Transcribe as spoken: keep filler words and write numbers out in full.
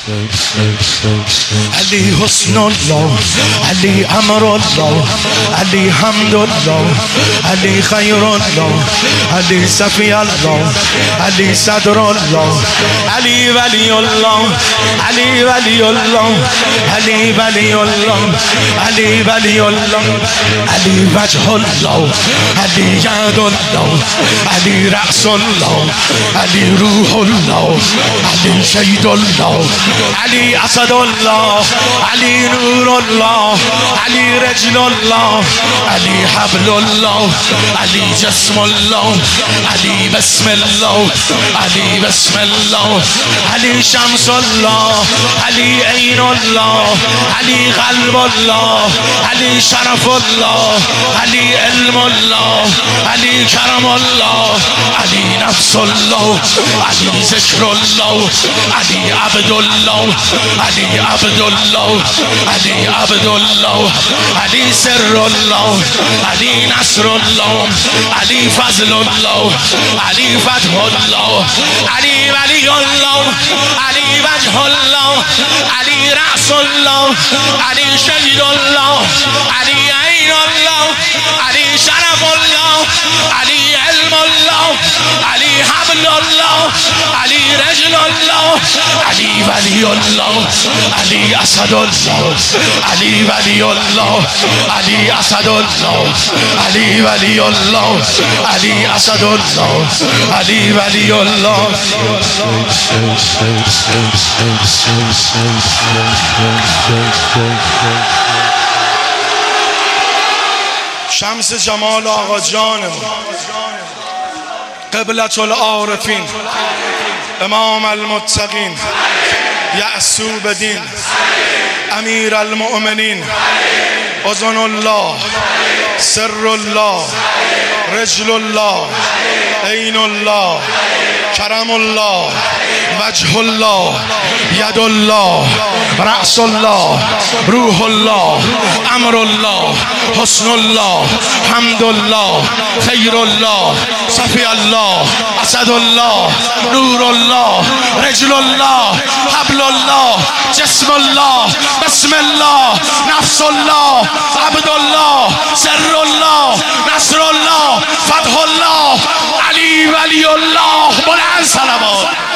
علی حسن الله، علی امر الله، علی حمد الله، علی خیر الله، علی صفی الله، علی صدر الله، علی ولی الله، علی ولی الله، علی ولی الله، علی ولی الله، علی وجه الله، علی ید الله، علی رأس الله، علی روح الله، علی شهید الله، علی اسد الله، علی نور الله، علی رجل الله، علی حبل الله، علی جسم الله، علی بسم الله، علی بسم الله، علی شمس الله، علی عین الله، علی قلب الله، علی شرف الله، علی علم الله، علی کرم الله، علی نفس الله، علی ذکر الله، علی عبد الله، علی عبد الله، علی عبد الله، علی سر الله، علی نصر الله، علی فضل الله، علی فتح الله، علی ولی الله، علی وجه الله، علی رأس الله، علی شهید الله، علی عین الله، علی شرف الله، علی علم الله، علی حبل الله، علی رجل الله، علی ولی الله، علی اسد الله، علی ولی الله، علی اسد الله، علی ولی الله، علی اسد الله، علی ولی الله. شمس جمال آقا جانمون، قبلة العارفین، امام المتقین، یعصوب دین، امیر المؤمنین، اذن الله، سر الله، رجل الله، عین الله، کرم الله، وجه الله، ید الله، رأس الله، روح الله، امر الله، حسن الله، حمد الله، خیر الله، صفی الله، اسد الله، نور الله، رجل الله، حبل الله، جسم الله، بسم الله، نفس الله، عبد الله، سر الله، نصر الله، فتح الله، علی ولی الله. بلند صلوات.